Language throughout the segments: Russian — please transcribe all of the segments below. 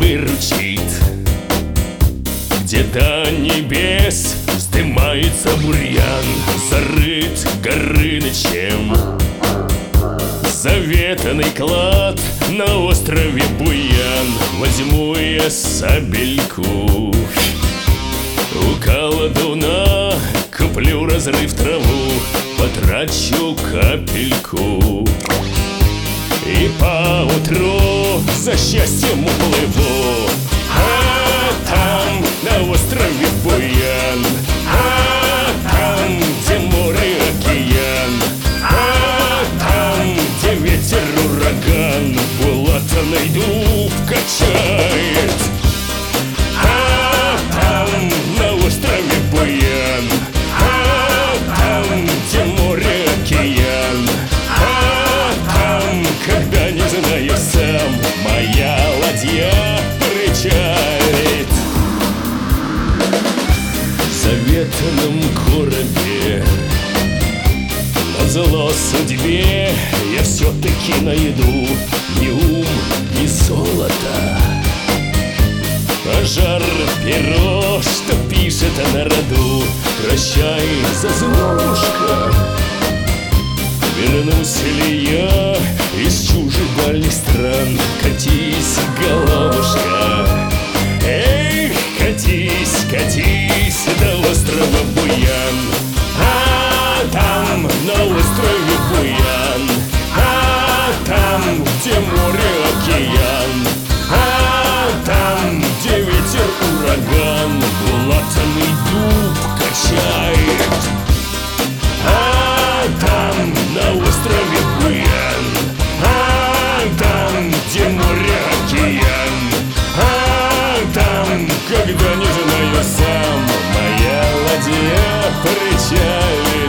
выручит. Где до небес вздымается бурьян, зарыт Горынычем заветанный клад на острове Буян. Возьму я сабельку, у колдуна куплю разрыв траву, потрачу капельку и поутру за счастьем уплыву. А там на острове Буян, а там, где море, океан, а там, где ветер, ураган, булатанный дуб качает. А там на острове Буян, а там, где море, океан, а там, когда не знаю сам, моя ладья причалит. В заветном коробе назло судьбе я все-таки найду ни ум, ни золото, а жар перо, что пишет на роду. Прощай, зазубушка, вернусь ли я из чужих дальних стран? Катись, головушка, эх, катись, катись до острова Буян. А там на острове Буян, а там, где море, океан, а там, где ветер, ураган, булатанный дуб качает. А там на острове Буян, а там, где море, океан, а там, когда не знаю сам, моя ладья причалит.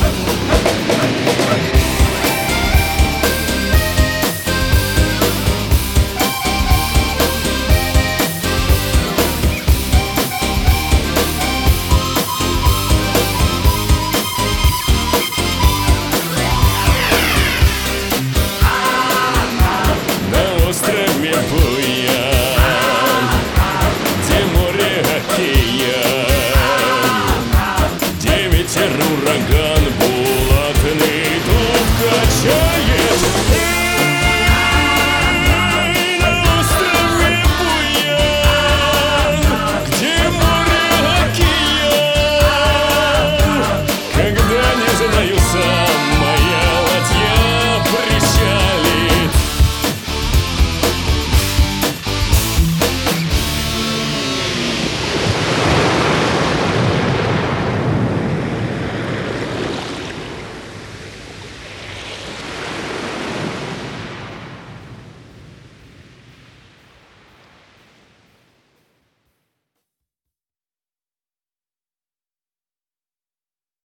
На острове Буян, где море, океан, где ветер, ураган,